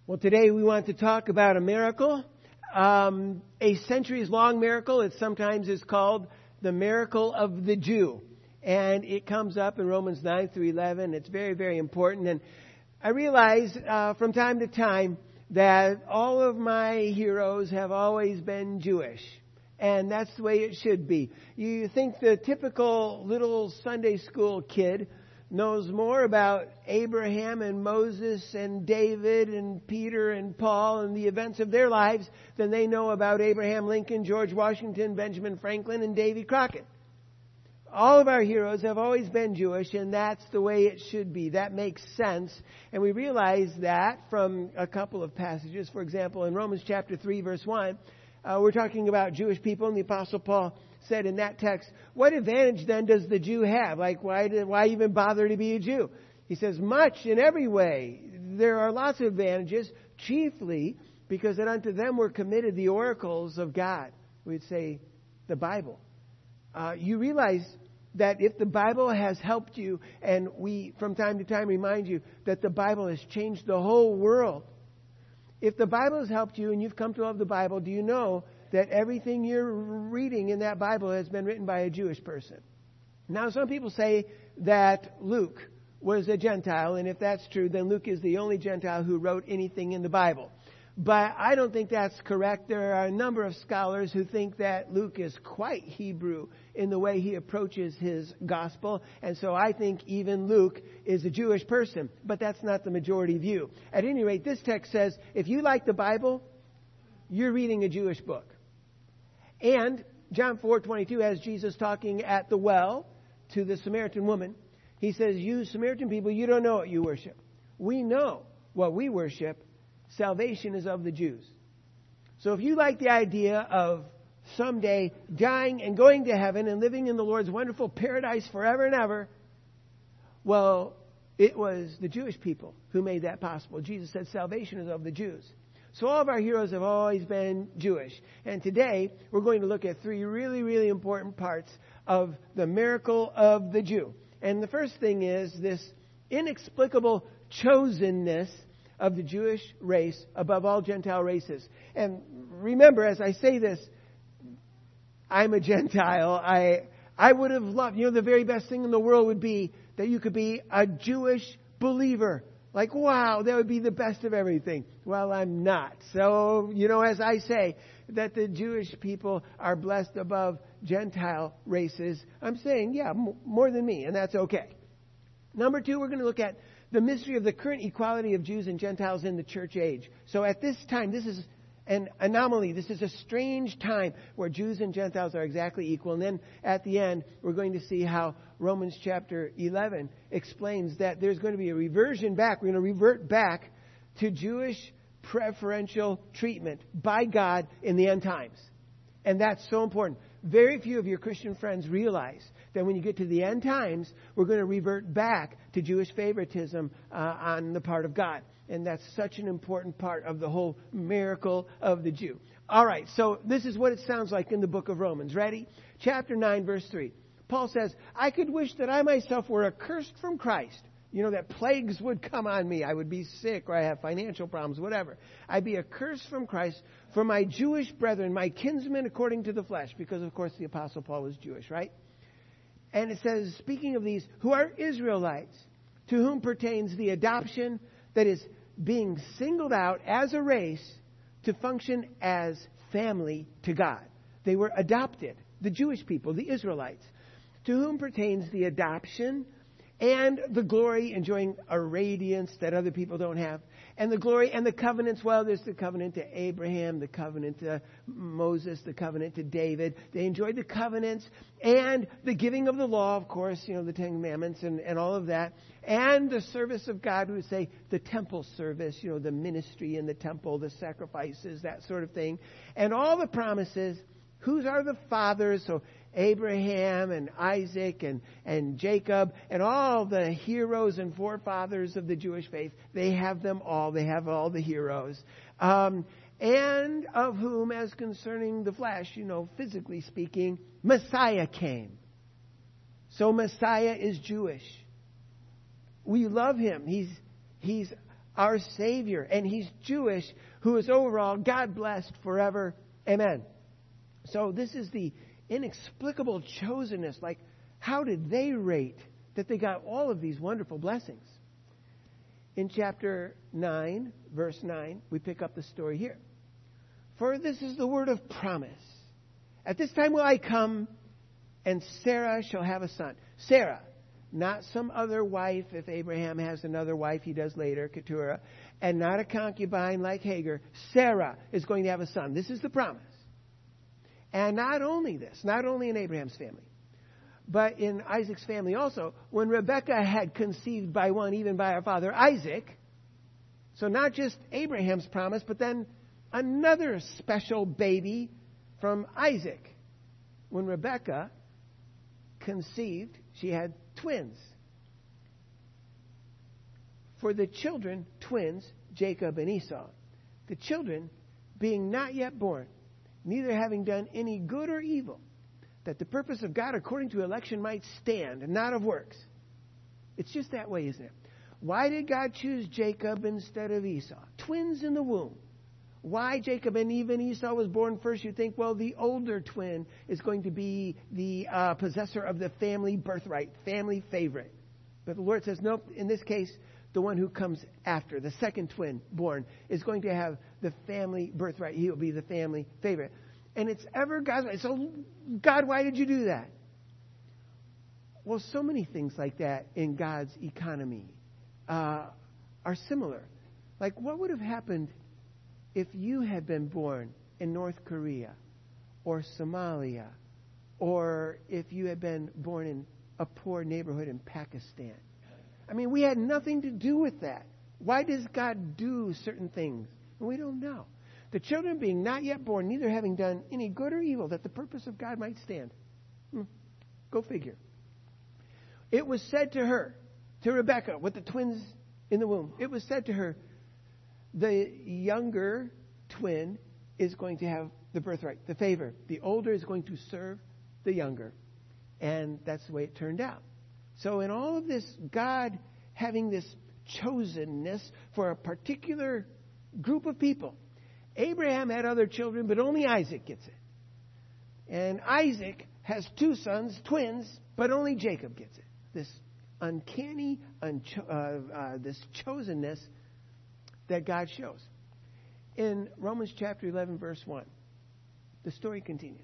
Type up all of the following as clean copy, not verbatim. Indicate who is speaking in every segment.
Speaker 1: Well, today we want to talk about a miracle, a centuries-long miracle. It sometimes is called the miracle of the Jew. And it comes up in Romans 9 through 11. It's very, very important. And I realize from time to time that all of my heroes have always been Jewish. And that's the way it should be. You think the typical little Sunday school kid knows more about Abraham and Moses and David and Peter and Paul and the events of their lives than they know about Abraham Lincoln, George Washington, Benjamin Franklin, and Davy Crockett. All of our heroes have always been Jewish, and that's the way it should be. That makes sense. And we realize that from a couple of passages. For example, in Romans chapter 3, verse 1, we're talking about Jewish people, and the Apostle Paul said in that text, what advantage then does the Jew have? Like, why even bother to be a Jew? He says, much in every way. There are lots of advantages, chiefly because that unto them were committed the oracles of God. We'd say the Bible. You realize that if the Bible has helped you, and we from time to time remind you that the Bible has changed the whole world. If the Bible has helped you and you've come to love the Bible, do you know that everything you're reading in that Bible has been written by a Jewish person? Now, some people say that Luke was a Gentile, and if that's true, then Luke is the only Gentile who wrote anything in the Bible. But I don't think that's correct. There are a number of scholars who think that Luke is quite Hebrew in the way he approaches his gospel. And so I think even Luke is a Jewish person. But that's not the majority view. At any rate, this text says, if you like the Bible, you're reading a Jewish book. And John 4:22 has Jesus talking at the well to the Samaritan woman. He says, you Samaritan people, you don't know what you worship. We know what we worship. Salvation is of the Jews. So if you like the idea of someday dying and going to heaven and living in the Lord's wonderful paradise forever and ever, well, it was the Jewish people who made that possible. Jesus said salvation is of the Jews. So all of our heroes have always been Jewish. And today we're going to look at three really, really important parts of the miracle of the Jew. And the first thing is this inexplicable chosenness of the Jewish race above all Gentile races. And remember, as I say this, I'm a Gentile. I would have loved, the very best thing in the world would be that you could be a Jewish believer. Like, wow, that would be the best of everything. Well, I'm not. So, as I say, that the Jewish people are blessed above Gentile races, I'm saying, yeah, more than me, and that's okay. Number two, we're going to look at the mystery of the current equality of Jews and Gentiles in the church age. So at this time, this is an anomaly. This is a strange time where Jews and Gentiles are exactly equal. And then at the end, we're going to see how Romans chapter 11 explains that there's going to be a reversion back. We're going to revert back to Jewish preferential treatment by God in the end times. And that's so important. Very few of your Christian friends realize that when you get to the end times, we're going to revert back to Jewish favoritism on the part of God. And that's such an important part of the whole miracle of the Jew. All right, so this is what it sounds like in the book of Romans. Ready? Chapter 9, verse 3. Paul says, I could wish that I myself were accursed from Christ. That plagues would come on me. I would be sick, or I have financial problems, whatever. I'd be accursed from Christ for my Jewish brethren, my kinsmen according to the flesh. Because, of course, the Apostle Paul was Jewish, right? And it says, speaking of these, who are Israelites, to whom pertains the adoption, that is, being singled out as a race to function as family to God. They were adopted, the Jewish people, the Israelites, to whom pertains the adoption and the glory, enjoying a radiance that other people don't have. And the glory and the covenants. Well, there's the covenant to Abraham, the covenant to Moses, the covenant to David. They enjoyed the covenants and the giving of the law, of course, the Ten Commandments and all of that. And the service of God, we would say the temple service, the ministry in the temple, the sacrifices, that sort of thing. And all the promises. Whose are the fathers? So Abraham and Isaac and Jacob and all the heroes and forefathers of the Jewish faith. They have them all. They have all the heroes. And of whom, as concerning the flesh, physically speaking, Messiah came. So Messiah is Jewish. We love him. He's our Savior. And He's Jewish, who is overall God blessed forever. Amen. So this is the inexplicable chosenness. Like, how did they rate that they got all of these wonderful blessings? In chapter 9, verse 9, we pick up the story here. For this is the word of promise. At this time will I come, and Sarah shall have a son. Sarah, not some other wife. If Abraham has another wife, he does later, Keturah. And not a concubine like Hagar. Sarah is going to have a son. This is the promise. And not only this, not only in Abraham's family, but in Isaac's family also, when Rebekah had conceived by one, even by our father Isaac, so not just Abraham's promise, but then another special baby from Isaac. When Rebekah conceived, she had twins. For the children, twins, Jacob and Esau, the children being not yet born, neither having done any good or evil, that the purpose of God according to election might stand, and not of works. It's just that way, isn't it? Why did God choose Jacob instead of Esau? Twins in the womb. Why Jacob and even Esau was born first? You think, well, the older twin is going to be the possessor of the family birthright, family favorite. But the Lord says, nope, in this case, the one who comes after, the second twin born, is going to have the family birthright. He will be the family favorite. And it's ever God's way. So, God, why did you do that? Well, so many things like that in God's economy are similar. Like, what would have happened if you had been born in North Korea or Somalia, or if you had been born in a poor neighborhood in Pakistan? I mean, we had nothing to do with that. Why does God do certain things? And we don't know. The children being not yet born, neither having done any good or evil, that the purpose of God might stand. Go figure. It was said to her, to Rebekah, with the twins in the womb, it was said to her, the younger twin is going to have the birthright, the favor. The older is going to serve the younger. And that's the way it turned out. So in all of this, God having this chosenness for a particular group of people. Abraham had other children, but only Isaac gets it. And Isaac has two sons, twins, but only Jacob gets it. This uncanny, this chosenness that God shows. In Romans chapter 11, verse 1, the story continues.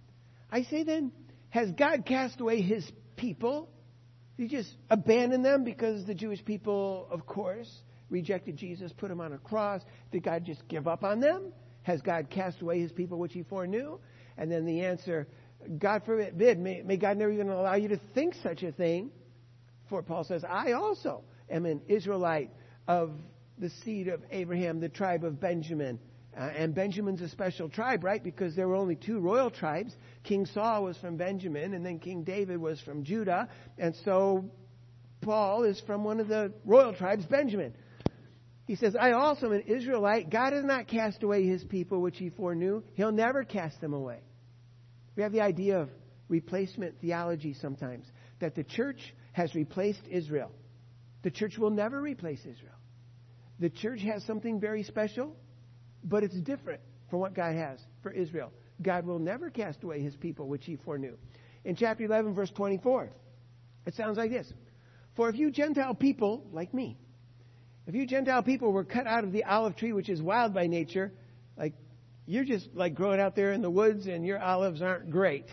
Speaker 1: I say then, has God cast away His people? Did He just abandon them because the Jewish people, of course, rejected Jesus, put Him on a cross? Did God just give up on them? Has God cast away His people which He foreknew? And then the answer, God forbid, may God never even allow you to think such a thing. For Paul says, I also am an Israelite of the seed of Abraham, the tribe of Benjamin. And Benjamin's a special tribe, right? Because there were only two royal tribes. King Saul was from Benjamin, and then King David was from Judah. And so Paul is from one of the royal tribes, Benjamin. He says, I also am an Israelite. God has not cast away His people which He foreknew. He'll never cast them away. We have the idea of replacement theology sometimes, that the church has replaced Israel. The church will never replace Israel. The church has something very special, but it's different from what God has for Israel. God will never cast away His people which He foreknew. In chapter 11, verse 24, it sounds like this. For if you Gentile people, like me, if you Gentile people were cut out of the olive tree, which is wild by nature, like you're just like growing out there in the woods and your olives aren't great.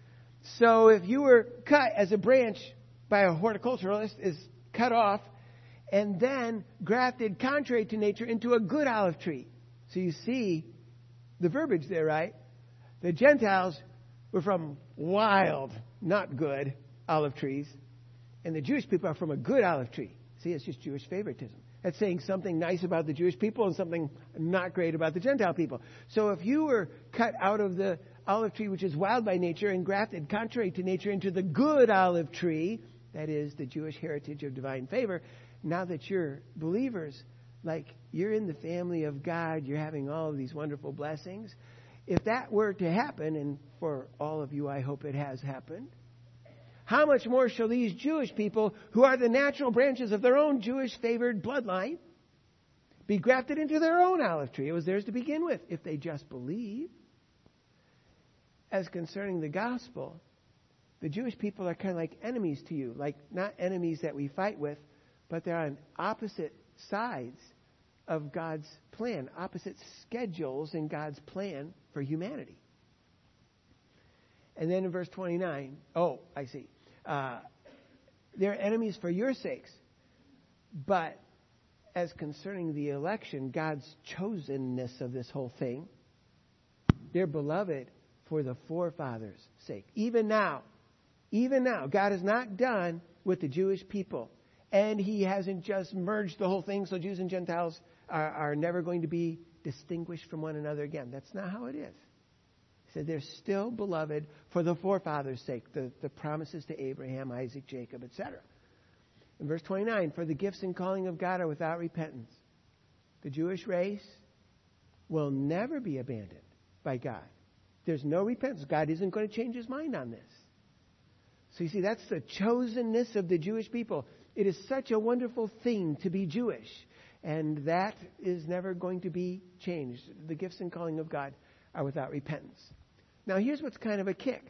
Speaker 1: So if you were cut as a branch by a horticulturalist, is cut off, and then grafted contrary to nature into a good olive tree. So you see the verbiage there, right? The Gentiles were from wild, not good olive trees. And the Jewish people are from a good olive tree. See, it's just Jewish favoritism. That's saying something nice about the Jewish people and something not great about the Gentile people. So if you were cut out of the olive tree, which is wild by nature, and grafted contrary to nature into the good olive tree, that is the Jewish heritage of divine favor, now that you're believers, like you're in the family of God, you're having all of these wonderful blessings. If that were to happen, and for all of you I hope it has happened, how much more shall these Jewish people, who are the natural branches of their own Jewish favored bloodline, be grafted into their own olive tree. It was theirs to begin with, if they just believe. As concerning the gospel, the Jewish people are kind of like enemies to you. Like, not enemies that we fight with, but they're on opposite sides of God's plan, opposite schedules in God's plan for humanity. And then in verse 29, I see. They're enemies for your sakes. But as concerning the election, God's chosenness of this whole thing, they're beloved for the forefathers' sake. Even now, God is not done with the Jewish people. And He hasn't just merged the whole thing so Jews and Gentiles are never going to be distinguished from one another again. That's not how it is. He said they're still beloved for the forefathers' sake, the promises to Abraham, Isaac, Jacob, etc. In verse 29, for the gifts and calling of God are without repentance. The Jewish race will never be abandoned by God. There's no repentance. God isn't going to change His mind on this. So you see, that's the chosenness of the Jewish people. It is such a wonderful thing to be Jewish. And that is never going to be changed. The gifts and calling of God are without repentance. Now here's what's kind of a kick.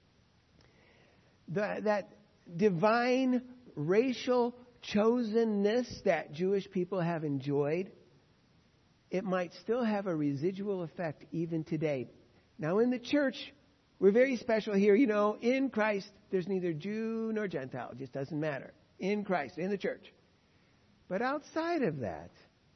Speaker 1: That divine racial chosenness that Jewish people have enjoyed, it might still have a residual effect even today. Now in the church, we're very special here. You know, in Christ, there's neither Jew nor Gentile. It just doesn't matter. In Christ, in the church. But outside of that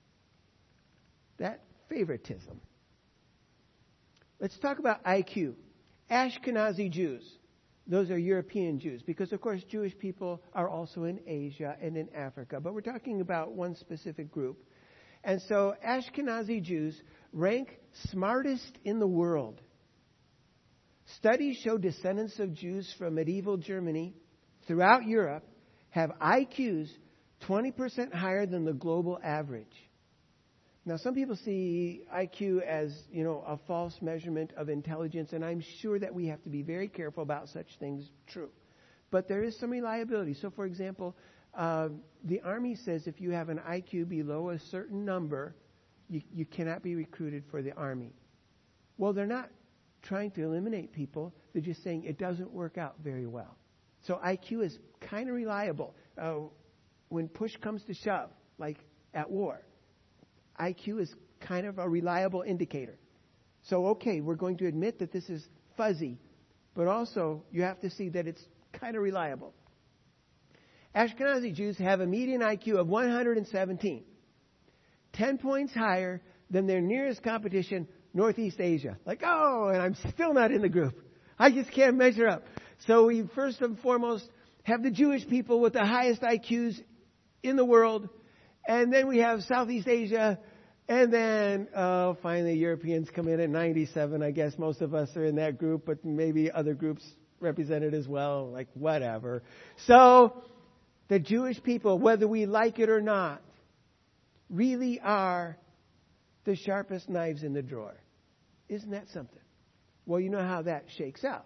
Speaker 1: favoritism. Let's talk about IQ. Ashkenazi Jews. Those are European Jews. Because, of course, Jewish people are also in Asia and in Africa. But we're talking about one specific group. And so Ashkenazi Jews rank smartest in the world. Studies show descendants of Jews from medieval Germany throughout Europe have IQs 20% higher than the global average. Now, some people see IQ as, a false measurement of intelligence, and I'm sure that we have to be very careful about such things. True. But there is some reliability. So, for example, the Army says if you have an IQ below a certain number, you cannot be recruited for the Army. Well, they're not trying to eliminate people. They're just saying it doesn't work out very well. So IQ is kind of reliable. When push comes to shove, like at war, IQ is kind of a reliable indicator. So, okay, we're going to admit that this is fuzzy, but also you have to see that it's kind of reliable. Ashkenazi Jews have a median IQ of 117, 10 points higher than their nearest competition, Northeast Asia. And I'm still not in the group. I just can't measure up. So we first and foremost have the Jewish people with the highest IQs in the world. And then we have Southeast Asia. And then finally Europeans come in at 97. I guess most of us are in that group, but maybe other groups represented as well. Whatever. So the Jewish people, whether we like it or not, really are the sharpest knives in the drawer. Isn't that something? Well, you know how that shakes out.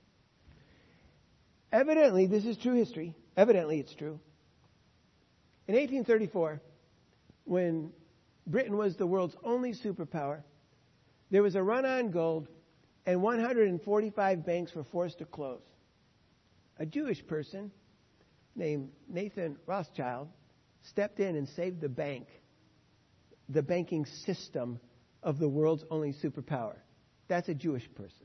Speaker 1: Evidently, this is true history. Evidently, it's true. In 1834, when Britain was the world's only superpower, there was a run on gold, and 145 banks were forced to close. A Jewish person named Nathan Rothschild stepped in and saved the banking system of the world's only superpower. That's a Jewish person.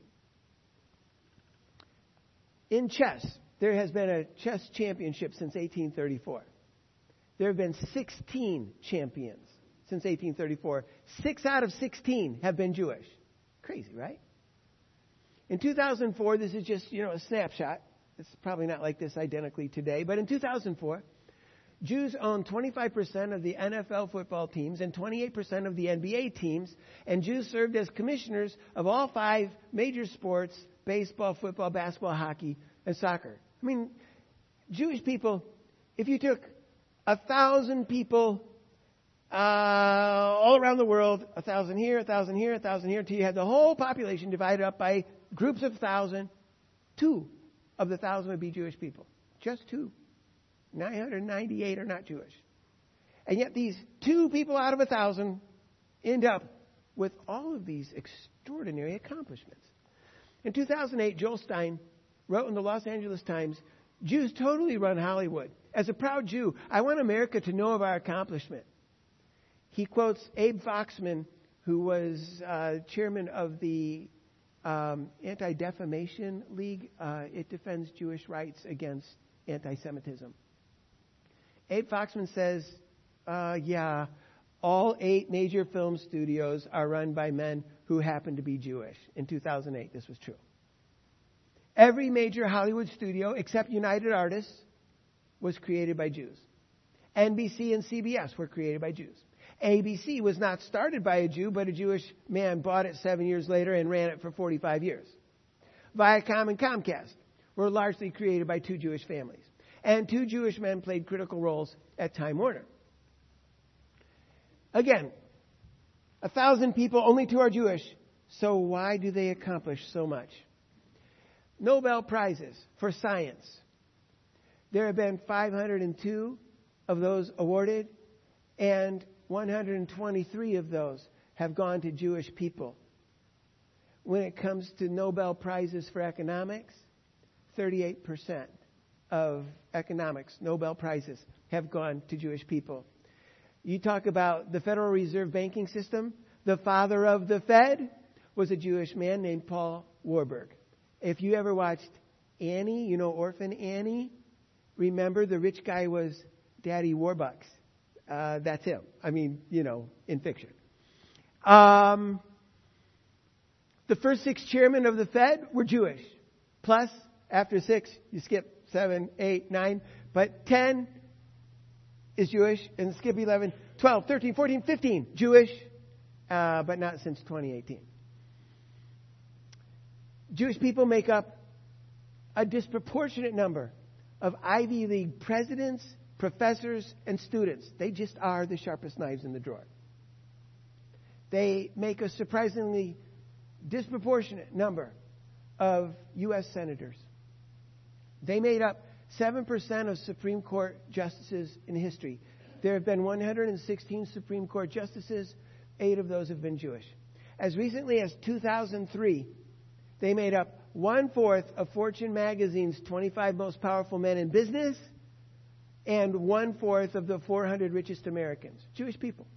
Speaker 1: In chess, there has been a chess championship since 1834. There have been 16 champions since 1834. 6 out of 16 have been Jewish. Crazy, right? In 2004, this is just, a snapshot. It's probably not like this identically today. But in 2004, Jews owned 25% of the NFL football teams and 28% of the NBA teams. And Jews served as commissioners of all 5 major sports: baseball, football, basketball, hockey, and soccer. I mean, Jewish people, if you took 1,000 people all around the world, 1,000 here, 1,000 here, 1,000 here, until you had the whole population divided up by groups of 1,000, 2 of the 1,000 would be Jewish people. Just 2. 998 are not Jewish. And yet these 2 people out of 1,000 end up with all of these extraordinary accomplishments. In 2008, Joel Stein wrote in the Los Angeles Times, "Jews totally run Hollywood. As a proud Jew, I want America to know of our accomplishment." He quotes Abe Foxman, who was chairman of the Anti-Defamation League. It defends Jewish rights against anti-Semitism. Abe Foxman says, yeah, all 8 major film studios are run by men who happen to be Jewish. In 2008, this was true. Every major Hollywood studio, except United Artists, was created by Jews. NBC and CBS were created by Jews. ABC was not started by a Jew, but a Jewish man bought it 7 years later and ran it for 45 years. Viacom and Comcast were largely created by 2 Jewish families. And 2 Jewish men played critical roles at Time Warner. Again, 1,000 people, only 2 are Jewish. So why do they accomplish so much? Nobel Prizes for science. There have been 502 of those awarded, and 123 of those have gone to Jewish people. When it comes to Nobel Prizes for economics, 38% of economics, Nobel Prizes, have gone to Jewish people. You talk about the Federal Reserve banking system. The father of the Fed was a Jewish man named Paul Warburg. If you ever watched Annie, you know Orphan Annie, remember the rich guy was Daddy Warbucks. That's him. I mean, in fiction. The first 6 chairmen of the Fed were Jewish. Plus, after 6, you skip 7, 8, 9. But 10 is Jewish, and skip 11, 12, 13, 14, 15, Jewish, but not since 2018. Jewish people make up a disproportionate number of Ivy League presidents, professors, and students. They just are the sharpest knives in the drawer. They make a surprisingly disproportionate number of U.S. senators. They made up 7% of Supreme Court justices in history. There have been 116 Supreme Court justices. 8 of those have been Jewish. As recently as 2003, they made up 1/4 of Fortune magazine's 25 most powerful men in business and 1/4 of the 400 richest Americans. Jewish people.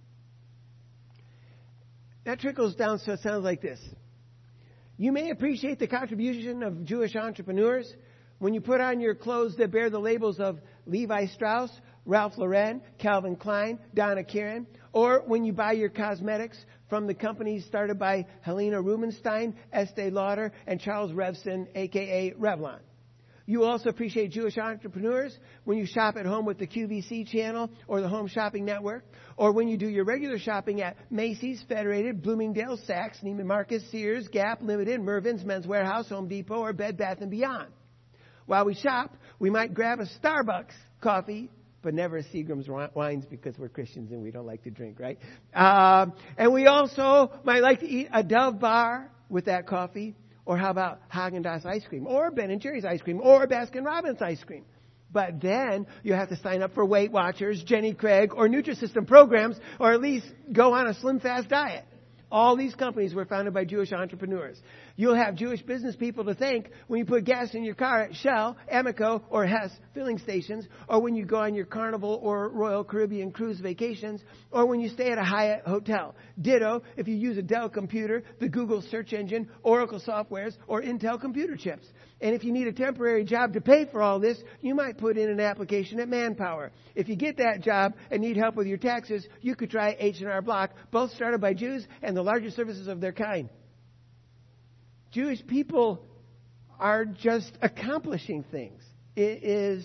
Speaker 1: That trickles down so it sounds like this. You may appreciate the contribution of Jewish entrepreneurs when you put on your clothes that bear the labels of Levi Strauss, Ralph Lauren, Calvin Klein, Donna Karan, or when you buy your cosmetics from the companies started by Helena Rubinstein, Estee Lauder, and Charles Revson, a.k.a. Revlon. You also appreciate Jewish entrepreneurs when you shop at home with the QVC channel or the Home Shopping Network, or when you do your regular shopping at Macy's, Federated, Bloomingdale's, Saks, Neiman Marcus, Sears, Gap, Limited, Mervyn's, Men's Warehouse, Home Depot, or Bed Bath & Beyond. While we shop, we might grab a Starbucks coffee, but never a Seagram's wines because we're Christians and we don't like to drink, right? And we also might like to eat a Dove bar with that coffee. Or how about Haagen-Dazs ice cream? Or Ben & Jerry's ice cream? Or Baskin-Robbins ice cream? But then you have to sign up for Weight Watchers, Jenny Craig, or Nutrisystem programs, or at least go on a Slim Fast diet. All these companies were founded by Jewish entrepreneurs. You'll have Jewish business people to thank when you put gas in your car at Shell, Amoco, or Hess filling stations, or when you go on your Carnival or Royal Caribbean cruise vacations, or when you stay at a Hyatt hotel. Ditto if you use a Dell computer, the Google search engine, Oracle softwares, or Intel computer chips. And if you need a temporary job to pay for all this, you might put in an application at Manpower. If you get that job and need help with your taxes, you could try H&R Block, both started by Jews and the largest services of their kind. Jewish people are just accomplishing things. It is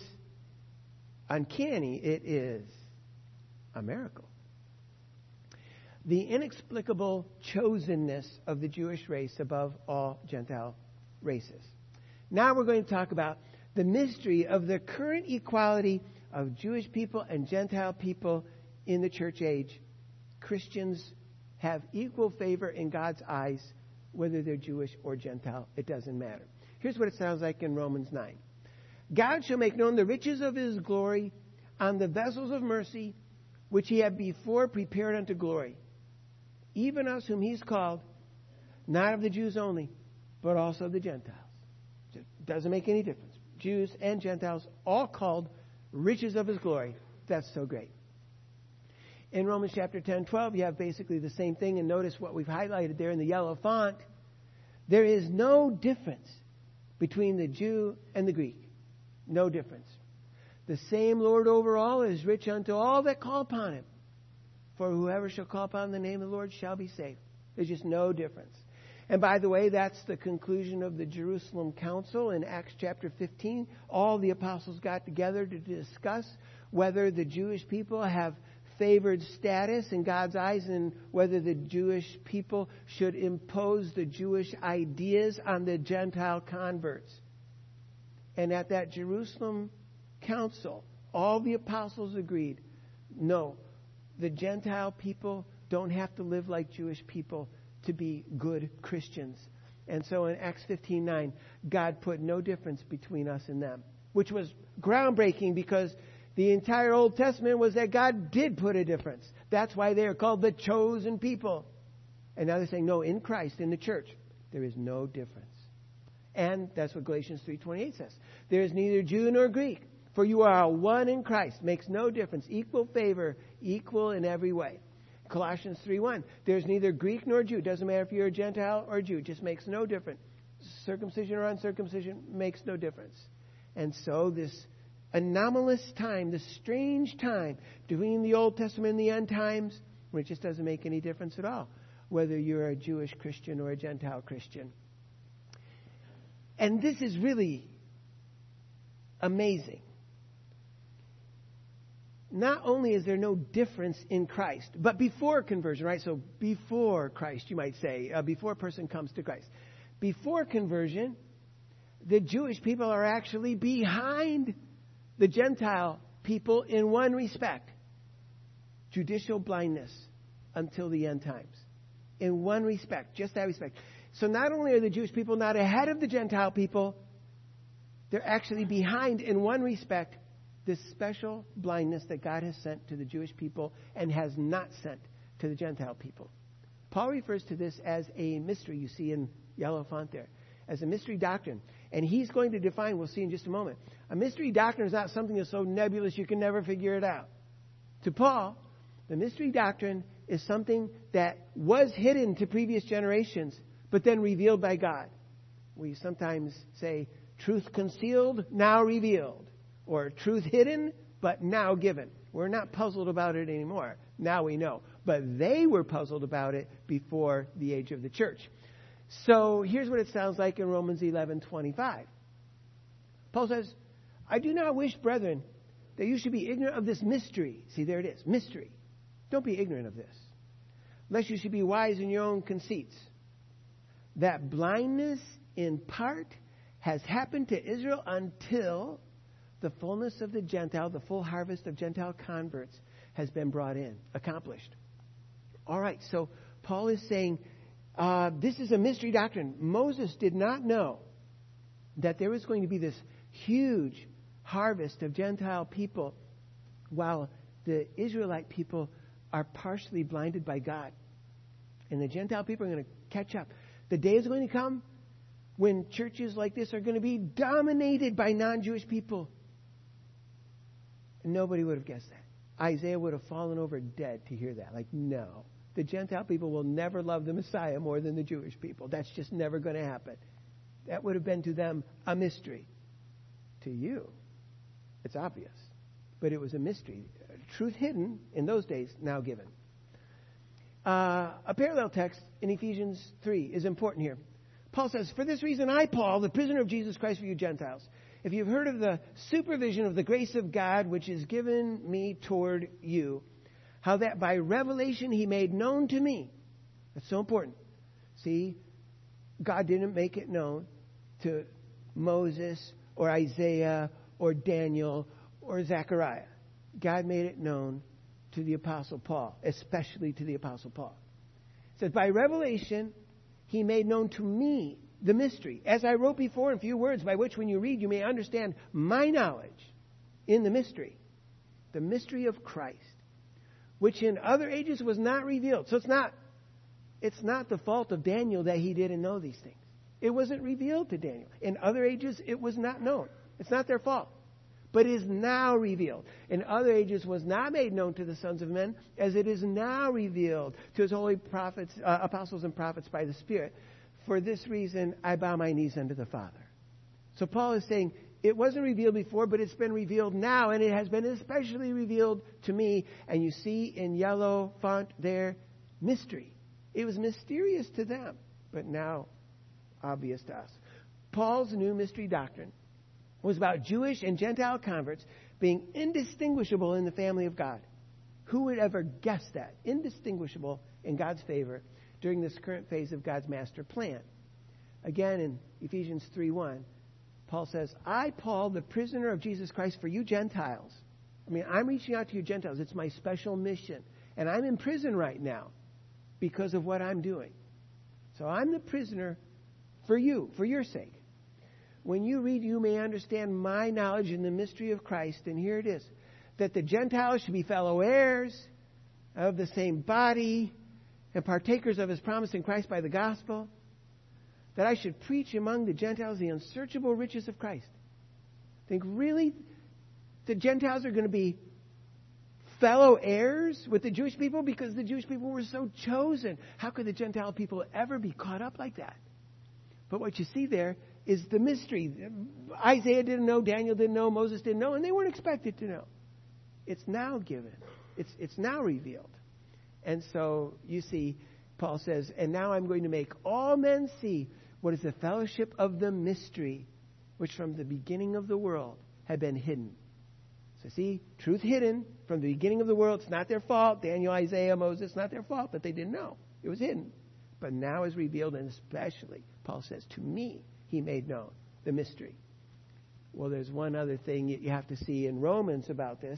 Speaker 1: uncanny. It is a miracle. The inexplicable chosenness of the Jewish race above all Gentile races. Now we're going to talk about the mystery of the current equality of Jewish people and Gentile people in the church age. Christians have equal favor in God's eyes, whether they're Jewish or Gentile. It doesn't matter. Here's what it sounds like in Romans 9. God shall make known the riches of his glory on the vessels of mercy which he had before prepared unto glory. Even us whom he's called, not of the Jews only, but also of the Gentiles. It doesn't make any difference. Jews and Gentiles, all called riches of his glory. That's so great. In Romans chapter 10, 12, you have basically the same thing. And notice what we've highlighted there in the yellow font. There is no difference between the Jew and the Greek. No difference. The same Lord over all is rich unto all that call upon him. For whoever shall call upon the name of the Lord shall be saved. There's just no difference. And by the way, that's the conclusion of the Jerusalem Council in Acts chapter 15. All the apostles got together to discuss whether the Jewish people have favored status in God's eyes and whether the Jewish people should impose the Jewish ideas on the Gentile converts. And at that Jerusalem Council, all the apostles agreed, no, the Gentile people don't have to live like Jewish people to be good Christians. And so in Acts 15:9, God put no difference between us and them, which was groundbreaking because the entire Old Testament was that God did put a difference. That's why they are called the chosen people. And now they're saying, no, in Christ, in the church, there is no difference. And that's what Galatians 3:28 says. There is neither Jew nor Greek, for you are one in Christ. Makes no difference. Equal favor, equal in every way. Colossians 3:1. There's neither Greek nor Jew. Doesn't matter if you're a Gentile or a Jew. It just makes no difference. Circumcision or uncircumcision makes no difference. And so this anomalous time, this strange time between the Old Testament and the end times, where it just doesn't make any difference at all, whether you're a Jewish Christian or a Gentile Christian. And this is really amazing. Not only is there no difference in Christ, but before conversion, right? So before Christ, you might say, before a person comes to Christ. Before conversion, the Jewish people are actually behind the Gentile people in one respect. Judicial blindness until the end times. In one respect, just that respect. So not only are the Jewish people not ahead of the Gentile people, they're actually behind in one respect, this special blindness that God has sent to the Jewish people and has not sent to the Gentile people. Paul refers to this as a mystery, you see in yellow font there, as a mystery doctrine. And he's going to define, we'll see in just a moment, a mystery doctrine is not something that's so nebulous you can never figure it out. To Paul, the mystery doctrine is something that was hidden to previous generations, but then revealed by God. We sometimes say, truth concealed, now revealed. Or truth hidden, but now given. We're not puzzled about it anymore. Now we know. But they were puzzled about it before the age of the church. So here's what it sounds like in Romans 11:25. Paul says, I do not wish, brethren, that you should be ignorant of this mystery. See, there it is. Mystery. Don't be ignorant of this. Lest you should be wise in your own conceits. That blindness in part has happened to Israel until the fullness of the Gentile, the full harvest of Gentile converts has been brought in, accomplished. All right, so Paul is saying this is a mystery doctrine. Moses did not know that there was going to be this huge harvest of Gentile people while the Israelite people are partially blinded by God. And the Gentile people are going to catch up. The day is going to come when churches like this are going to be dominated by non-Jewish people. Nobody would have guessed that. Isaiah would have fallen over dead to hear that. Like, no. The Gentile people will never love the Messiah more than the Jewish people. That's just never going to happen. That would have been to them a mystery. To you, it's obvious. But it was a mystery. Truth hidden in those days, now given. A parallel text in Ephesians 3 is important here. Paul says, for this reason I, Paul, the prisoner of Jesus Christ for you Gentiles, if you've heard of the supervision of the grace of God which is given me toward you, how that by revelation he made known to me. That's so important. See, God didn't make it known to Moses or Isaiah or Daniel or Zechariah. God made it known to the Apostle Paul, especially to the Apostle Paul. It says, by revelation he made known to me the mystery, as I wrote before in few words, by which when you read you may understand my knowledge in the mystery of Christ, which in other ages was not revealed. So it's not the fault of Daniel that he didn't know these things. It wasn't revealed to Daniel. In other ages, it was not known. It's not their fault. But is now revealed. In other ages was not made known to the sons of men, as it is now revealed to his holy prophets, apostles and prophets by the Spirit. For this reason, I bow my knees unto the Father. So Paul is saying, it wasn't revealed before, but it's been revealed now, and it has been especially revealed to me. And you see in yellow font there, mystery. It was mysterious to them, but now obvious to us. Paul's new mystery doctrine was about Jewish and Gentile converts being indistinguishable in the family of God. Who would ever guess that? Indistinguishable in God's favor during this current phase of God's master plan. Again, in Ephesians 3:1, Paul says, I, Paul, the prisoner of Jesus Christ for you Gentiles. I'm reaching out to you Gentiles. It's my special mission. And I'm in prison right now because of what I'm doing. So I'm the prisoner for you, for your sake. When you read, you may understand my knowledge in the mystery of Christ. And here it is, that the Gentiles should be fellow heirs of the same body and partakers of his promise in Christ by the gospel, that I should preach among the Gentiles the unsearchable riches of Christ. Think, really? The Gentiles are going to be fellow heirs with the Jewish people because the Jewish people were so chosen. How could the Gentile people ever be caught up like that? But what you see there is the mystery. Isaiah didn't know, Daniel didn't know, Moses didn't know, and they weren't expected to know. It's now given. It's now revealed. And so you see, Paul says, and now I'm going to make all men see what is the fellowship of the mystery, which from the beginning of the world had been hidden. So see, truth hidden from the beginning of the world. It's not their fault. Daniel, Isaiah, Moses, not their fault that they didn't know. It was hidden. But now is revealed, and especially, Paul says, to me, he made known the mystery. Well, there's one other thing you have to see in Romans about this.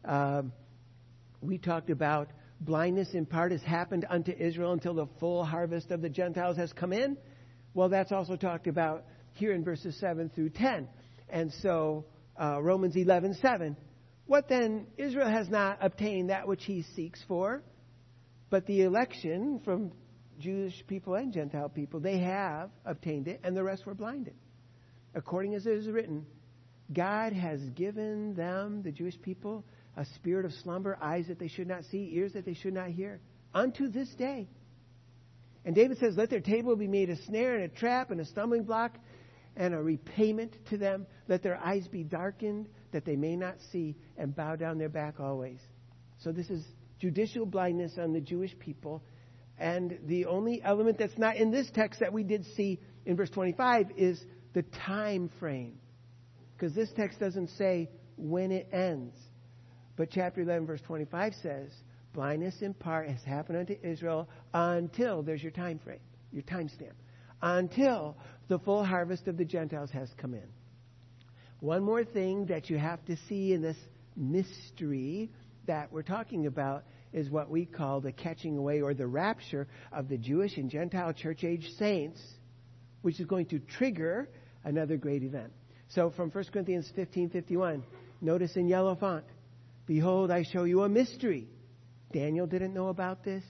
Speaker 1: We talked about blindness in part has happened unto Israel until the full harvest of the Gentiles has come in. Well, that's also talked about here in verses 7 through 10. And so Romans 11:7. What then? Israel has not obtained that which he seeks for, but the election from Jewish people and Gentile people, they have obtained it, and the rest were blinded. According as it is written, God has given them, the Jewish people, a spirit of slumber, eyes that they should not see, ears that they should not hear, unto this day. And David says, let their table be made a snare and a trap and a stumbling block and a repayment to them. Let their eyes be darkened that they may not see, and bow down their back always. So this is judicial blindness on the Jewish people. And the only element that's not in this text that we did see in verse 25 is the time frame. Because this text doesn't say when it ends. But chapter 11, verse 25 says, blindness in part has happened unto Israel until, there's your time frame, your time stamp, until the full harvest of the Gentiles has come in. One more thing that you have to see in this mystery that we're talking about is what we call the catching away or the rapture of the Jewish and Gentile church age saints, which is going to trigger another great event. So from 1 Corinthians 15:51, notice in yellow font, behold, I show you a mystery. Daniel didn't know about this.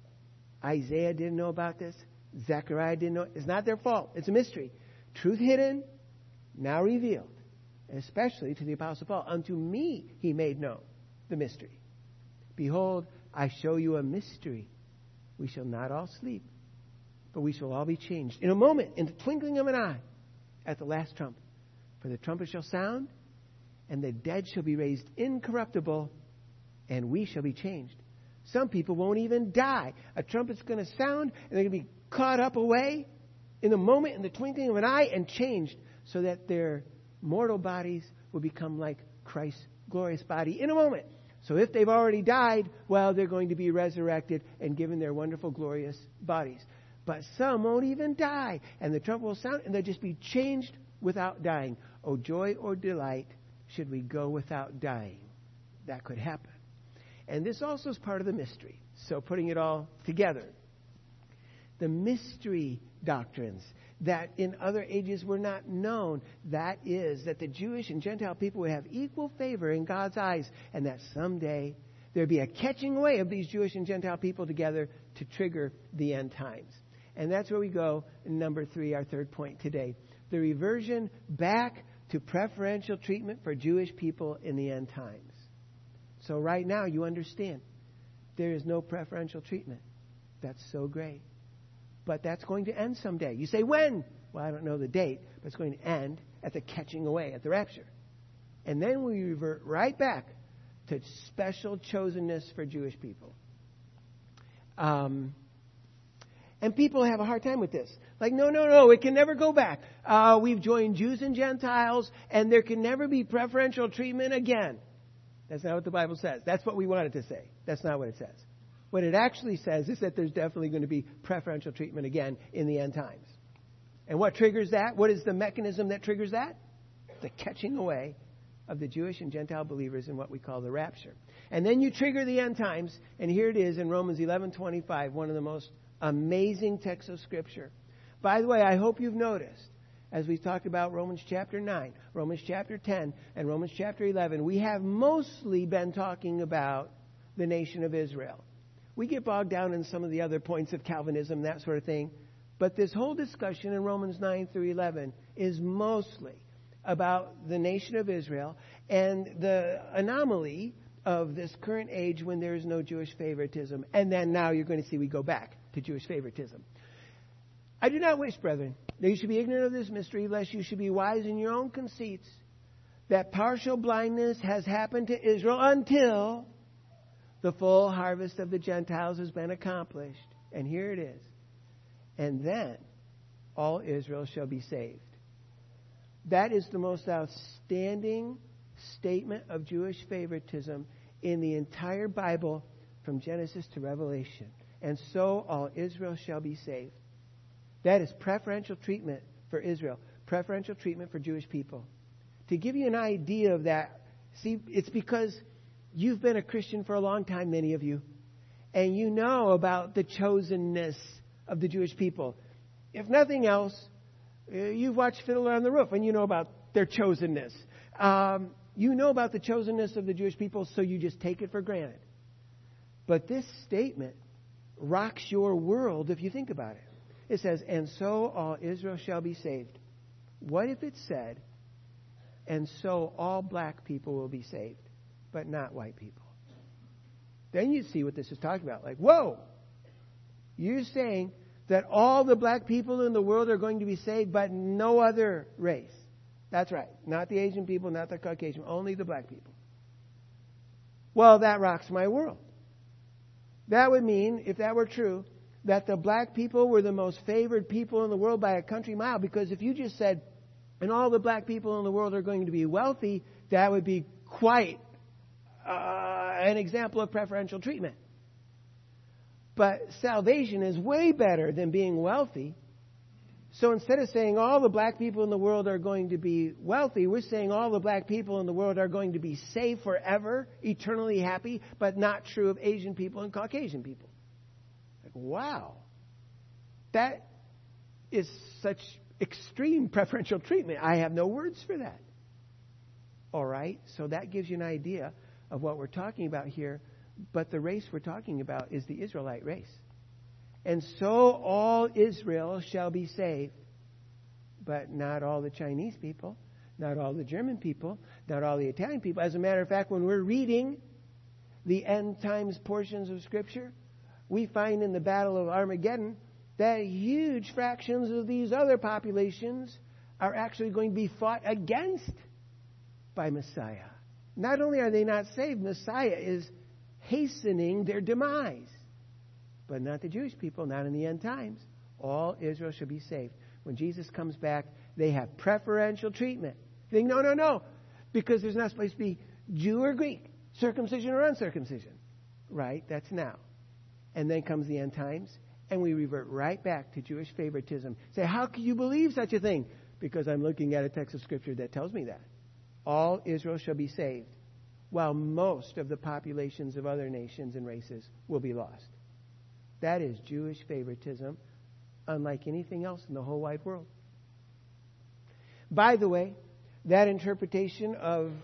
Speaker 1: Isaiah didn't know about this. Zechariah didn't know. It's not their fault. It's a mystery. Truth hidden, now revealed, especially to the Apostle Paul. Unto me he made known the mystery. Behold, I show you a mystery. We shall not all sleep, but we shall all be changed in a moment, in the twinkling of an eye, at the last trump. For the trumpet shall sound, and the dead shall be raised incorruptible, and we shall be changed. Some people won't even die. A trumpet's going to sound, and they're going to be caught up away in a moment, in the twinkling of an eye, and changed so that their mortal bodies will become like Christ's glorious body in a moment. So if they've already died, well, they're going to be resurrected and given their wonderful, glorious bodies. But some won't even die. And the trumpet will sound, and they'll just be changed without dying. Oh, joy or delight should we go without dying. That could happen. And this also is part of the mystery. So putting it all together. The mystery doctrines that in other ages were not known. That is, that the Jewish and Gentile people would have equal favor in God's eyes, and that someday there'd be a catching away of these Jewish and Gentile people together to trigger the end times. And that's where we go in number 3, our third point today. The reversion back to preferential treatment for Jewish people in the end times. So right now you understand there is no preferential treatment. That's so great. But that's going to end someday. You say, when? Well, I don't know the date, but it's going to end at the catching away, at the rapture. And then we revert right back to special chosenness for Jewish people. And people have a hard time with this. Like, no, it can never go back. We've joined Jews and Gentiles, and there can never be preferential treatment again. That's not what the Bible says. That's what we wanted to say. That's not what it says. What it actually says is that there's definitely going to be preferential treatment again in the end times. And what triggers that? What is the mechanism that triggers that? The catching away of the Jewish and Gentile believers in what we call the rapture. And then you trigger the end times, and here it is in Romans 11:25, one of the most amazing texts of Scripture. By the way, I hope you've noticed, as we've talked about Romans chapter 9, Romans chapter 10, and Romans chapter 11, we have mostly been talking about the nation of Israel. We get bogged down in some of the other points of Calvinism, that sort of thing. But this whole discussion in Romans 9 through 11 is mostly about the nation of Israel and the anomaly of this current age when there is no Jewish favoritism. And then now you're going to see we go back to Jewish favoritism. I do not wish, brethren, that you should be ignorant of this mystery, lest you should be wise in your own conceits, that partial blindness has happened to Israel until the full harvest of the Gentiles has been accomplished. And here it is. And then all Israel shall be saved. That is the most outstanding statement of Jewish favoritism in the entire Bible from Genesis to Revelation. And so all Israel shall be saved. That is preferential treatment for Israel. Preferential treatment for Jewish people. To give you an idea of that, see, it's because you've been a Christian for a long time, many of you. And you know about the chosenness of the Jewish people. If nothing else, you've watched Fiddler on the Roof and you know about their chosenness. You know about the chosenness of the Jewish people, so you just take it for granted. But this statement rocks your world if you think about it. It says, and so all Israel shall be saved. What if it said, and so all black people will be saved, but not white people? Then you'd see what this is talking about. Like, whoa! You're saying that all the black people in the world are going to be saved, but no other race. That's right. Not the Asian people, not the Caucasian, only the black people. Well, that rocks my world. That would mean, if that were true, that the black people were the most favored people in the world by a country mile. Because if you just said, and all the black people in the world are going to be wealthy, that would be quite an example of preferential treatment. But salvation is way better than being wealthy. So instead of saying all the black people in the world are going to be wealthy, we're saying all the black people in the world are going to be saved forever, eternally happy, but not true of Asian people and Caucasian people. Like, wow. That is such extreme preferential treatment. I have no words for that. All right, so that gives you an idea of what we're talking about here. But the race we're talking about is the Israelite race. And so all Israel shall be saved. But not all the Chinese people, not all the German people, not all the Italian people. As a matter of fact, when we're reading the end times portions of Scripture, we find in the Battle of Armageddon that huge fractions of these other populations are actually going to be fought against by Messiah. Not only are they not saved, Messiah is hastening their demise. But not the Jewish people, not in the end times. All Israel shall be saved. When Jesus comes back, they have preferential treatment. You think, no, because there's not supposed to be Jew or Greek, circumcision or uncircumcision. Right? That's now. And then comes the end times, and we revert right back to Jewish favoritism. Say, how can you believe such a thing? Because I'm looking at a text of Scripture that tells me that. All Israel shall be saved, while most of the populations of other nations and races will be lost. That is Jewish favoritism, unlike anything else in the whole wide world. By the way, that interpretation of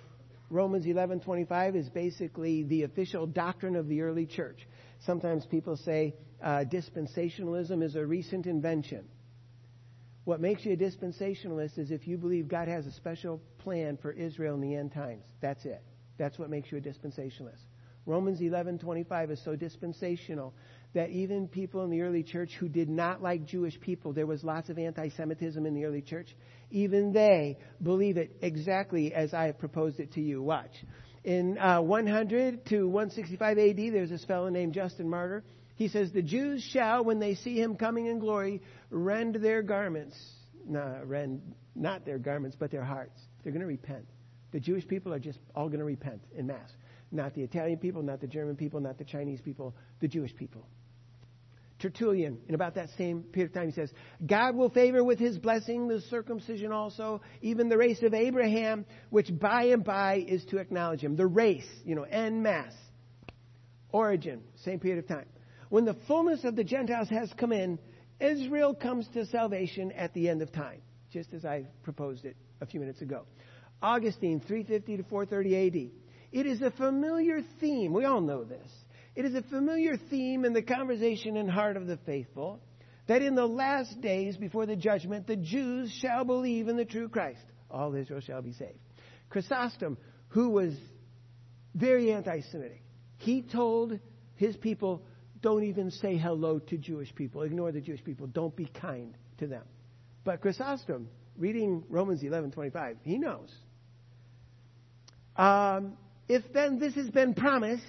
Speaker 1: Romans 11:25 is basically the official doctrine of the early church. Sometimes people say dispensationalism is a recent invention. What makes you a dispensationalist is if you believe God has a special plan for Israel in the end times. That's it. That's what makes you a dispensationalist. Romans 11:25 is so dispensational that even people in the early church who did not like Jewish people, there was lots of anti-Semitism in the early church, even they believe it exactly as I have proposed it to you. Watch. In 100 to 165 AD, there's this fellow named Justin Martyr. He says, the Jews shall, when they see him coming in glory, rend their garments. Not their garments, but their hearts. They're going to repent. The Jewish people are just all going to repent en masse. Not the Italian people, not the German people, not the Chinese people, the Jewish people. Tertullian, in about that same period of time, he says, God will favor with his blessing the circumcision also, even the race of Abraham, which by and by is to acknowledge him. The race, en masse. Origen, same period of time. When the fullness of the Gentiles has come in, Israel comes to salvation at the end of time, just as I proposed it a few minutes ago. Augustine, 350 to 430 AD. It is a familiar theme. We all know this. It is a familiar theme in the conversation and heart of the faithful that in the last days before the judgment, the Jews shall believe in the true Christ. All Israel shall be saved. Chrysostom, who was very anti-Semitic, he told his people, don't even say hello to Jewish people. Ignore the Jewish people. Don't be kind to them. But Chrysostom, reading Romans 11:25, he knows. If then this has been promised,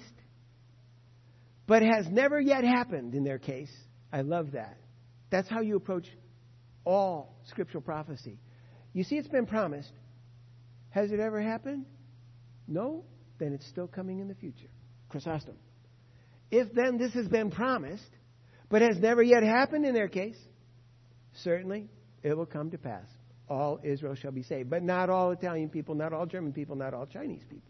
Speaker 1: but has never yet happened in their case, I love that. That's how you approach all scriptural prophecy. You see, it's been promised. Has it ever happened? No? Then it's still coming in the future. Chrysostom. If then this has been promised, but has never yet happened in their case, certainly it will come to pass. All Israel shall be saved. But not all Italian people, not all German people, not all Chinese people.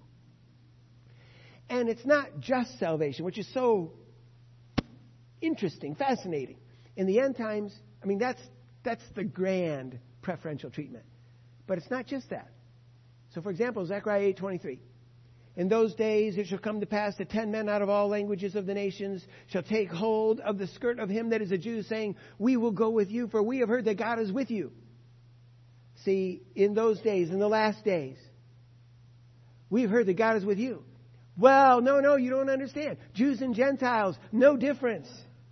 Speaker 1: And it's not just salvation, which is so interesting, fascinating. In the end times, that's the grand preferential treatment. But it's not just that. So, for example, Zechariah 8:23. In those days it shall come to pass that 10 men out of all languages of the nations shall take hold of the skirt of him that is a Jew, saying, we will go with you, for we have heard that God is with you. See, in those days, in the last days, we've heard that God is with you. Well, no, you don't understand. Jews and Gentiles, no difference.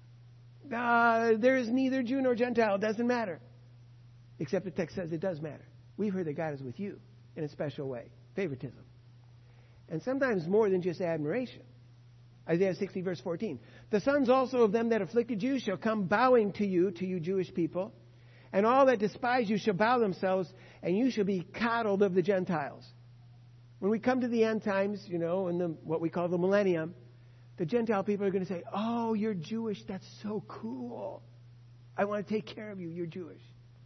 Speaker 1: There is neither Jew nor Gentile. It doesn't matter. Except the text says it does matter. We've heard that God is with you in a special way. Favoritism. And sometimes more than just admiration. Isaiah 60 verse 14. The sons also of them that afflicted you shall come bowing to you Jewish people. And all that despise you shall bow themselves, and you shall be coddled of the Gentiles. When we come to the end times, in what we call the millennium, the Gentile people are going to say, oh, you're Jewish. That's so cool. I want to take care of you. You're Jewish.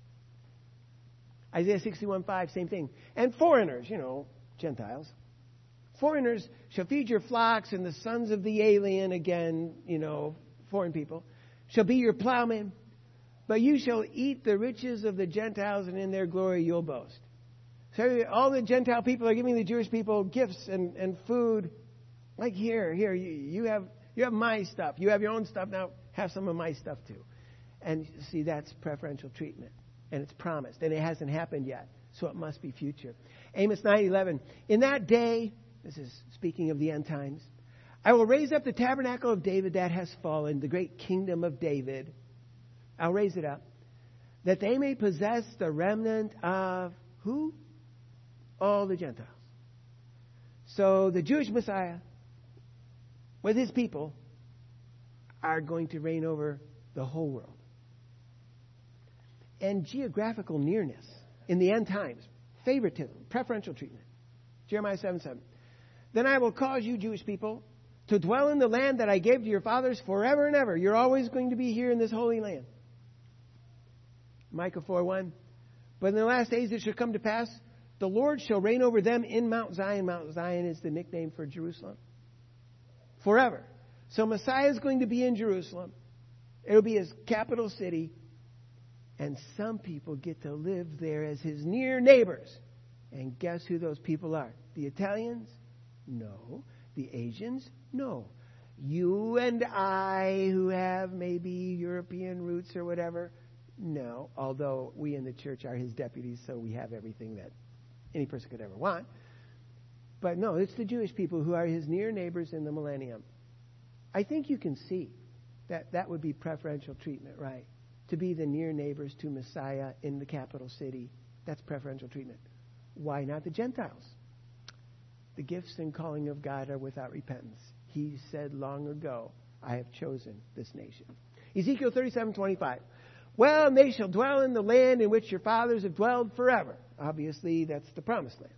Speaker 1: Isaiah 61:5, same thing. And foreigners, Gentiles. Foreigners shall feed your flocks, and the sons of the alien, again, foreign people, shall be your plowmen. But you shall eat the riches of the Gentiles, and in their glory you'll boast. So all the Gentile people are giving the Jewish people gifts and food. Like here, you have my stuff. You have your own stuff. Now have some of my stuff too. And see, that's preferential treatment. And it's promised. And it hasn't happened yet. So it must be future. Amos 9:11. In that day, this is speaking of the end times, I will raise up the tabernacle of David that has fallen, the great kingdom of David. I'll raise it up, that they may possess the remnant of who? All the Gentiles. So the Jewish Messiah, with his people, are going to reign over the whole world. And geographical nearness in the end times, favoritism, preferential treatment. Jeremiah 7:7. Then I will cause you, Jewish people, to dwell in the land that I gave to your fathers forever and ever. You're always going to be here in this holy land. Micah 4:1. But in the last days it shall come to pass, the Lord shall reign over them in Mount Zion. Mount Zion is the nickname for Jerusalem. Forever. So Messiah is going to be in Jerusalem. It'll be his capital city. And some people get to live there as his near neighbors. And guess who those people are? The Italians? No. The Asians? No. You and I, who have maybe European roots or whatever? No. Although we in the church are his deputies, so we have everything that any person could ever want. But no, it's the Jewish people who are his near neighbors in the millennium. I think you can see that that would be preferential treatment, right? To be the near neighbors to Messiah in the capital city. That's preferential treatment. Why not the Gentiles? The gifts and calling of God are without repentance. He said long ago, I have chosen this nation. Ezekiel 37:25. Well, and they shall dwell in the land in which your fathers have dwelled forever. Obviously, that's the promised land.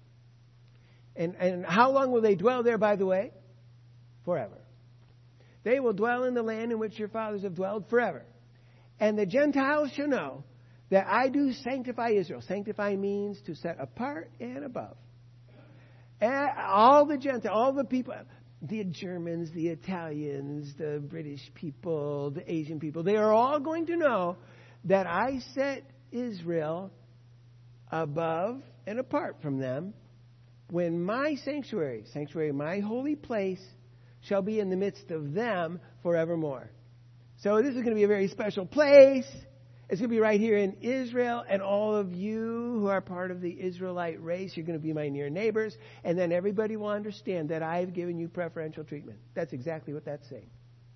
Speaker 1: And how long will they dwell there, by the way? Forever. They will dwell in the land in which your fathers have dwelled forever. And the Gentiles shall know that I do sanctify Israel. Sanctify means to set apart and above. And all the Gentiles, all the people, the Germans, the Italians, the British people, the Asian people, they are all going to know that I set Israel above and apart from them when my sanctuary, my holy place, shall be in the midst of them forevermore. So this is going to be a very special place. It's going to be right here in Israel, and all of you who are part of the Israelite race, you're going to be my near neighbors, and then everybody will understand that I've given you preferential treatment. That's exactly what that's saying.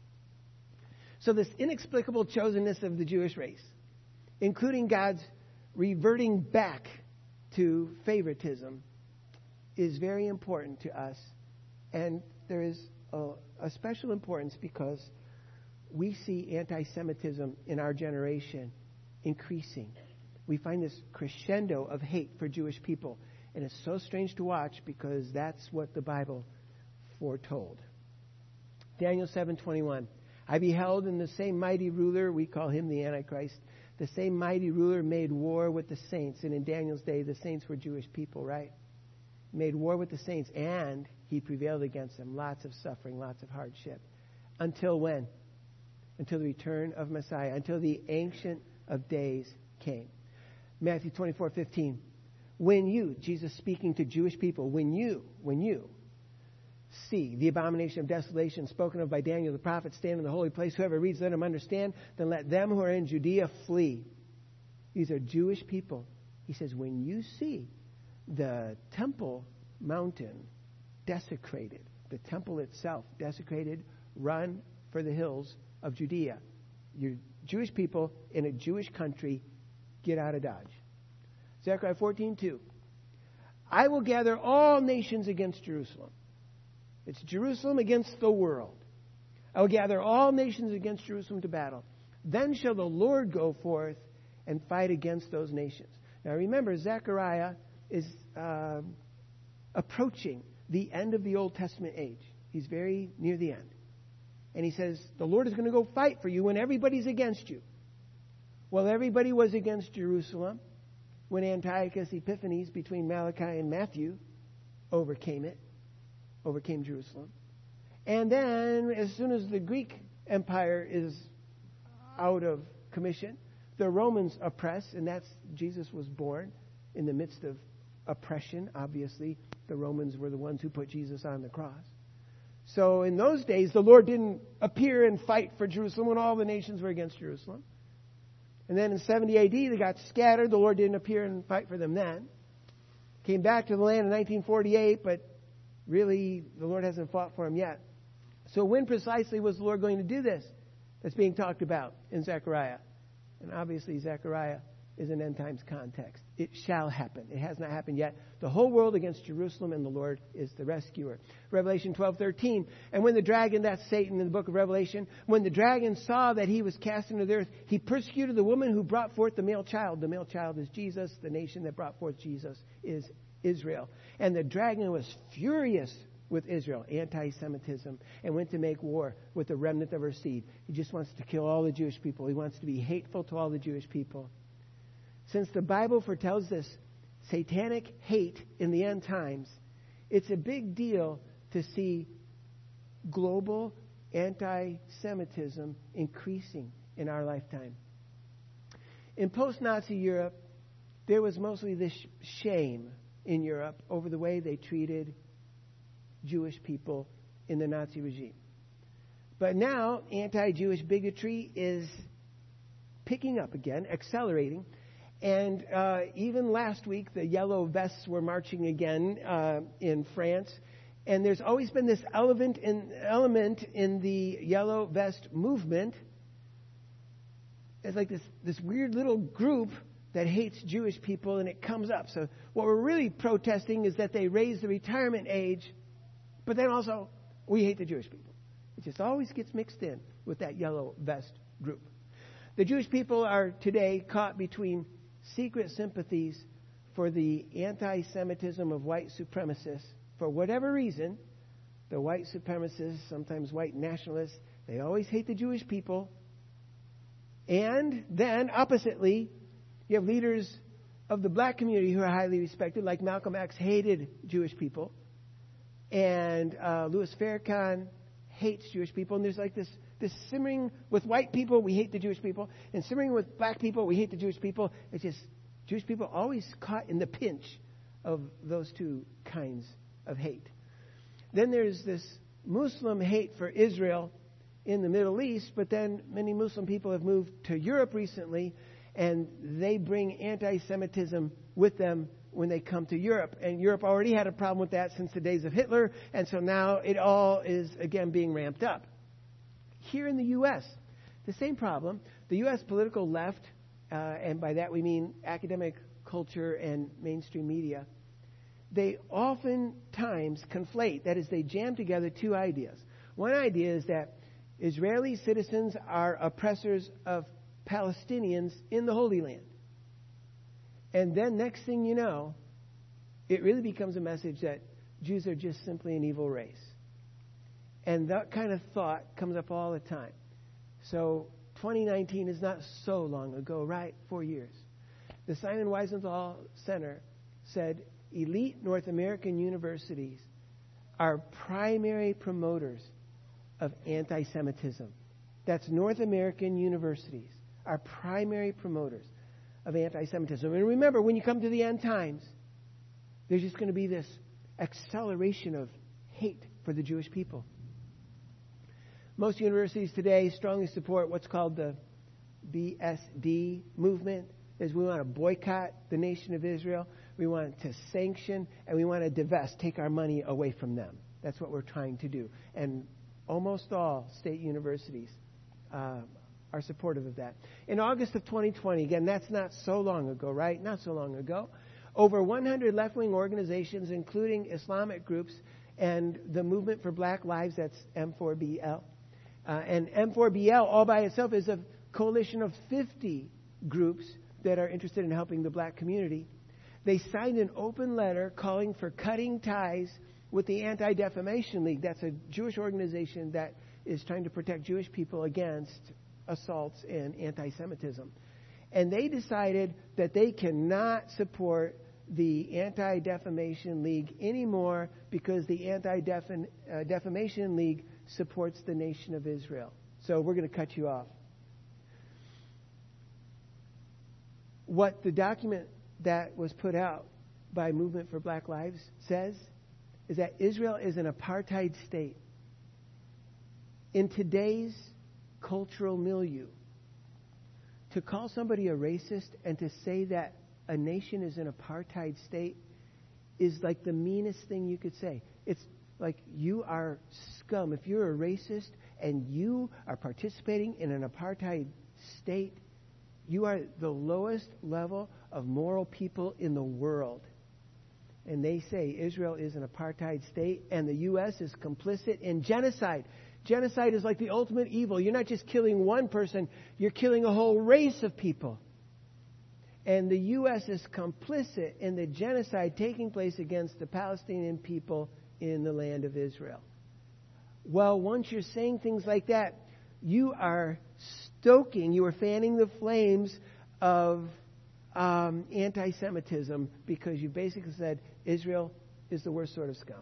Speaker 1: So this inexplicable chosenness of the Jewish race, including God's reverting back to favoritism, is very important to us. And there is a special importance because we see anti-Semitism in our generation increasing. We find this crescendo of hate for Jewish people. And it's so strange to watch because that's what the Bible foretold. Daniel 7:21. I beheld, in the same mighty ruler, we call him the Antichrist, the same mighty ruler made war with the saints. And in Daniel's day, the saints were Jewish people, right? Made war with the saints, and he prevailed against them. Lots of suffering, lots of hardship. Until when? Until the return of Messiah, until the Ancient of Days came. Matthew 24:15. When you, Jesus speaking to Jewish people, when you see the abomination of desolation spoken of by Daniel the prophet stand in the holy place, whoever reads, let him understand, then let them who are in Judea flee. These are Jewish people. He says, when you see the Temple Mountain desecrated, the temple itself desecrated, run for the hills of Judea. You're Jewish people in a Jewish country, get out of Dodge. Zechariah 14:2. I will gather all nations against Jerusalem. It's Jerusalem against the world. I will gather all nations against Jerusalem to battle. Then shall the Lord go forth and fight against those nations. Now remember, Zechariah is approaching the end of the Old Testament age. He's very near the end. And he says, the Lord is going to go fight for you when everybody's against you. Well, everybody was against Jerusalem when Antiochus Epiphanes, between Malachi and Matthew, overcame Jerusalem. And then, as soon as the Greek Empire is out of commission, the Romans oppress, and that's, Jesus was born in the midst of oppression. Obviously, the Romans were the ones who put Jesus on the cross. So in those days, the Lord didn't appear and fight for Jerusalem when all the nations were against Jerusalem. And then in 70 AD, they got scattered. The Lord didn't appear and fight for them then. Came back to the land in 1948, but really, the Lord hasn't fought for them yet. So when precisely was the Lord going to do this? That's being talked about in Zechariah. And obviously, Zechariah is an end times context. It shall happen. It has not happened yet. The whole world against Jerusalem, and the Lord is the rescuer. Revelation 12:13. And when the dragon, that's Satan in the book of Revelation, when the dragon saw that he was cast into the earth, he persecuted the woman who brought forth the male child. The male child is Jesus. The nation that brought forth Jesus is Israel. And the dragon was furious with Israel, anti-Semitism, and went to make war with the remnant of her seed. He just wants to kill all the Jewish people. He wants to be hateful to all the Jewish people. Since the Bible foretells this satanic hate in the end times, it's a big deal to see global anti-Semitism increasing in our lifetime. In post-Nazi Europe, there was mostly this shame in Europe over the way they treated Jewish people in the Nazi regime. But now anti-Jewish bigotry is picking up again, accelerating. And even last week, the yellow vests were marching again in France. And there's always been this element in the yellow vest movement. It's like this weird little group that hates Jewish people, and it comes up. So what we're really protesting is that they raise the retirement age, but then also we hate the Jewish people. It just always gets mixed in with that yellow vest group. The Jewish people are today caught between secret sympathies for the anti-Semitism of white supremacists. For whatever reason, the white supremacists, sometimes white nationalists, they always hate the Jewish people. And then, oppositely, you have leaders of the black community who are highly respected, like Malcolm X hated Jewish people. And Louis Farrakhan hates Jewish people. And there's like this simmering with white people, we hate the Jewish people. And simmering with black people, we hate the Jewish people. It's just Jewish people always caught in the pinch of those two kinds of hate. Then there's this Muslim hate for Israel in the Middle East, but then many Muslim people have moved to Europe recently, and they bring anti-Semitism with them when they come to Europe. And Europe already had a problem with that since the days of Hitler, and so now it all is again being ramped up. Here in the U.S., the same problem. The U.S. political left, and by that we mean academic culture and mainstream media, they oftentimes conflate, that is, they jam together two ideas. One idea is that Israeli citizens are oppressors of Palestinians in the Holy Land. And then next thing you know, it really becomes a message that Jews are just simply an evil race. And that kind of thought comes up all the time. So 2019 is not so long ago, right? 4 years. The Simon Wiesenthal Center said elite North American universities are primary promoters of anti-Semitism. That's North American universities are primary promoters of anti-Semitism. And remember, when you come to the end times, there's just going to be this acceleration of hate for the Jewish people. Most universities today strongly support what's called the BSD movement. Is we want to boycott the nation of Israel. We want to sanction, and we want to divest, take our money away from them. That's what we're trying to do. And almost all state universities are supportive of that. In August of 2020, again, that's not so long ago, right? Not so long ago. Over 100 left-wing organizations, including Islamic groups and the Movement for Black Lives, that's M4BL. And M4BL all by itself is a coalition of 50 groups that are interested in helping the black community. They signed an open letter calling for cutting ties with the Anti-Defamation League. That's a Jewish organization that is trying to protect Jewish people against assaults and anti-Semitism. And they decided that they cannot support the Anti-Defamation League anymore because the Anti-Defamation League supports the nation of Israel. So we're going to cut you off. What the document that was put out by Movement for Black Lives says is that Israel is an apartheid state. In today's cultural milieu, to call somebody a racist and to say that a nation is an apartheid state is like the meanest thing you could say. It's like you are scum. If you're a racist and you are participating in an apartheid state, you are the lowest level of moral people in the world. And they say Israel is an apartheid state and the U.S. is complicit in genocide. Genocide is like the ultimate evil. You're not just killing one person, you're killing a whole race of people. And the U.S. is complicit in the genocide taking place against the Palestinian people in the land of Israel. Well, once you're saying things like that, you are fanning the flames of anti-Semitism because you basically said Israel is the worst sort of scum.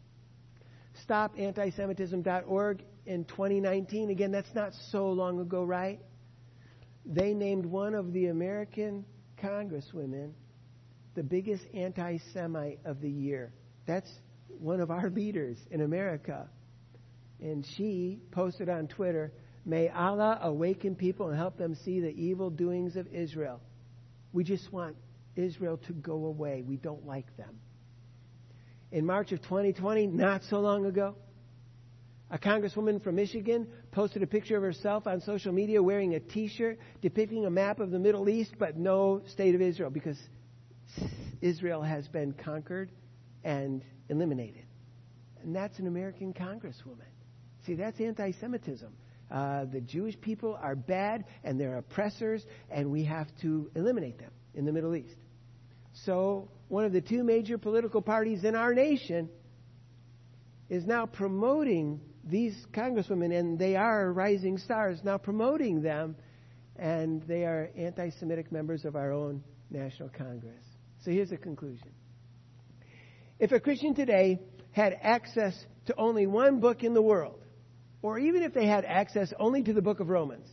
Speaker 1: StopAntisemitism.org in 2019, again, that's not so long ago, right? They named one of the American congresswomen the biggest anti-Semite of the year. That's one of our leaders in America. And she posted on Twitter, "May Allah awaken people and help them see the evil doings of Israel. We just want Israel to go away. We don't like them." In March of 2020, not so long ago, a congresswoman from Michigan posted a picture of herself on social media wearing a T-shirt depicting a map of the Middle East, but no state of Israel, because Israel has been conquered and eliminated. And that's an American congresswoman. See, that's anti-Semitism. The Jewish people are bad and they're oppressors, and we have to eliminate them in the Middle East. So one of the two major political parties in our nation is now promoting these congresswomen, and they are rising stars, now promoting them, and they are anti-Semitic members of our own National Congress. So here's the conclusion. If a Christian today had access to only one book in the world, or even if they had access only to the book of Romans,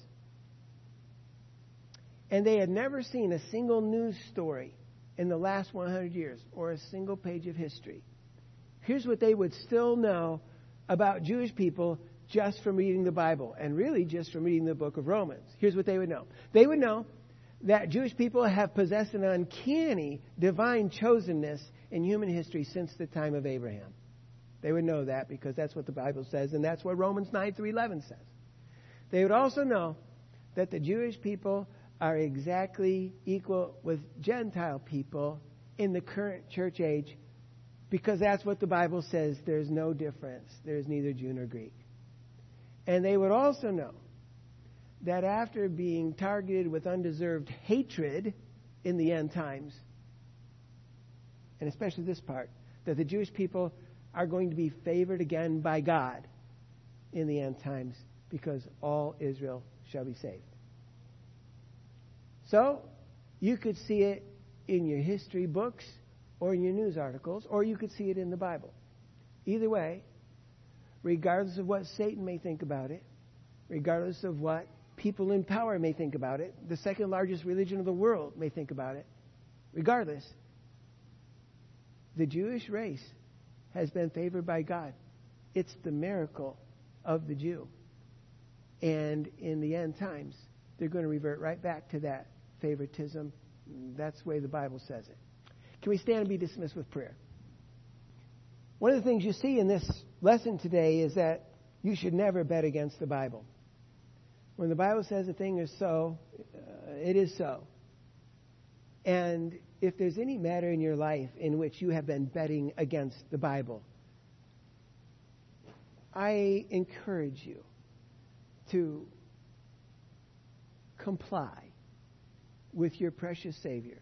Speaker 1: and they had never seen a single news story in the last 100 years or a single page of history, here's what they would still know about Jewish people just from reading the Bible, and really just from reading the book of Romans. Here's what they would know. They would know that Jewish people have possessed an uncanny divine chosenness in human history since the time of Abraham. They would know that because that's what the Bible says, and that's what Romans 9:11 says. They would also know that the Jewish people are exactly equal with Gentile people in the current church age, because that's what the Bible says. There's no difference. There's neither Jew nor Greek. And they would also know that after being targeted with undeserved hatred in the end times, and especially this part, that the Jewish people are going to be favored again by God in the end times, because all Israel shall be saved. So, you could see it in your history books or in your news articles, or you could see it in the Bible. Either way, regardless of what Satan may think about it, regardless of what people in power may think about it, the second largest religion of the world may think about it, regardless, the Jewish race has been favored by God. It's the miracle of the Jew. And in the end times, they're going to revert right back to that favoritism. That's the way the Bible says it. Can we stand and be dismissed with prayer? One of the things you see in this lesson today is that you should never bet against the Bible. When the Bible says a thing is so, it is so. And if there's any matter in your life in which you have been betting against the Bible, I encourage you to comply with your precious Savior.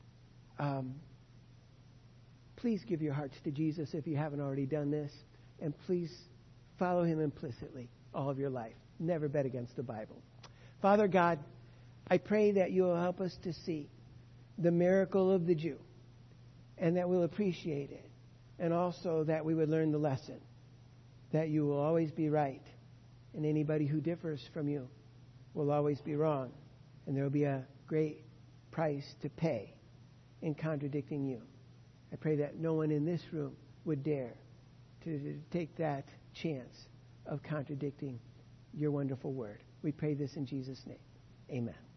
Speaker 1: Please give your hearts to Jesus if you haven't already done this, and please follow Him implicitly all of your life. Never bet against the Bible. Father God, I pray that you will help us to see the miracle of the Jew, and that we'll appreciate it, and also that we would learn the lesson that you will always be right, and anybody who differs from you will always be wrong, and there will be a great price to pay in contradicting you. I pray that no one in this room would dare to take that chance of contradicting your wonderful word. We pray this in Jesus' name. Amen.